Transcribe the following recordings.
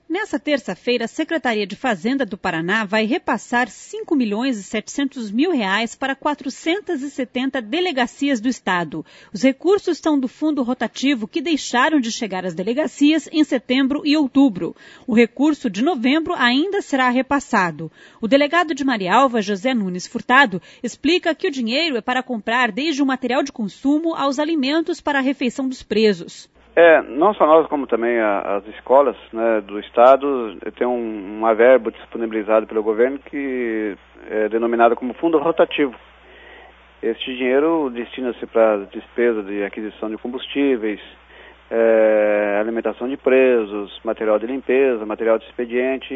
Nessa terça-feira, a Secretaria de Fazenda do Paraná vai repassar R$ 5.700.000 para 470 delegacias do estado. Os recursos são do fundo rotativo que deixaram de chegar às delegacias em setembro e outubro. O recurso de novembro ainda será repassado. O delegado de Marialva, José Nunes Furtado, explica que o dinheiro é para comprar desde o material de consumo aos alimentos para a refeição dos presos. Não só nós, como também as escolas, né, do estado, tem uma verba disponibilizada pelo governo que é denominada como fundo rotativo. Este dinheiro destina-se para despesa de aquisição de combustíveis, alimentação de presos, material de limpeza, material de expediente.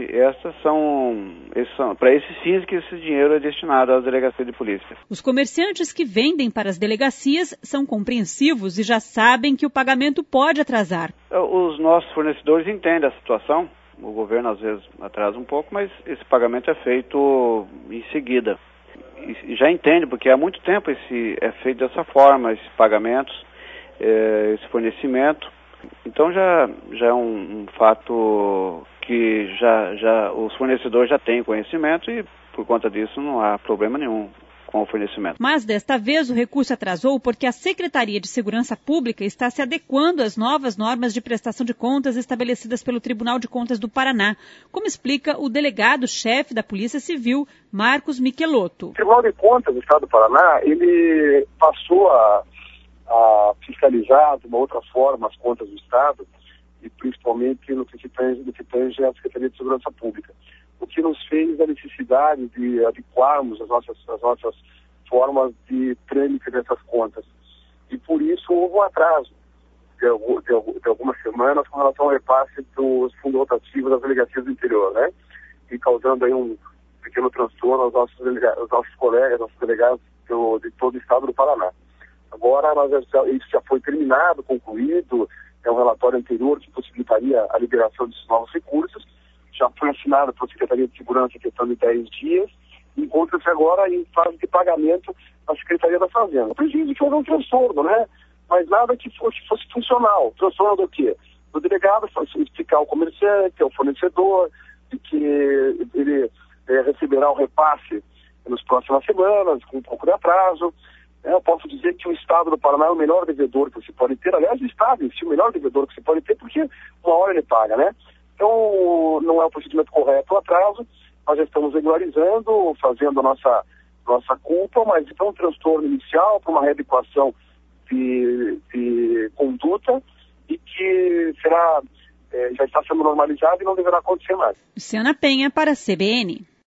Para esses fins que esse dinheiro é destinado às delegacias de polícia. Os comerciantes que vendem para as delegacias são compreensivos e já sabem que o pagamento pode atrasar. Os nossos fornecedores entendem a situação. O governo às vezes atrasa um pouco, mas esse pagamento é feito em seguida. E já entende, porque há muito tempo é feito dessa forma, esses pagamentos, esse fornecimento. Então já é um fato que os fornecedores já têm conhecimento e por conta disso não há problema nenhum com o fornecimento. Mas desta vez o recurso atrasou porque a Secretaria de Segurança Pública está se adequando às novas normas de prestação de contas estabelecidas pelo Tribunal de Contas do Paraná, como explica o delegado-chefe da Polícia Civil, Marcos Michelotto. O Tribunal de Contas do Estado do Paraná, ele passou a fiscalizar de uma outra forma as contas do Estado e principalmente no que tange à Secretaria de Segurança Pública. O que nos fez a necessidade de adequarmos as nossas formas de trâmite dessas contas. E por isso houve um atraso de algumas semanas com relação ao repasse dos fundos rotativos das delegacias do interior, né? E causando aí um pequeno transtorno aos nossos colegas, nossos delegados de todo o Estado do Paraná. Agora isso já foi terminado, concluído, é um relatório anterior que possibilitaria a liberação desses novos recursos, já foi assinado pela Secretaria de Segurança em questão de 10 dias, e encontra-se agora em fase de pagamento na Secretaria da Fazenda. Preciso que houve um transtorno, né? Mas nada que fosse funcional. Transtorno do quê? O delegado explicar ao comerciante, ao fornecedor, de que ele receberá o repasse nas próximas semanas, com um pouco de atraso. Eu posso dizer que o Estado do Paraná é o melhor devedor que se pode ter. Aliás, o Estado em si é o melhor devedor que se pode ter, porque uma hora ele paga, né? Então, não é o procedimento correto o atraso. Nós já estamos regularizando, fazendo a nossa culpa, mas é um transtorno inicial para uma readequação de conduta e que já está sendo normalizado e não deverá acontecer mais. Luciana Penha para a CBN.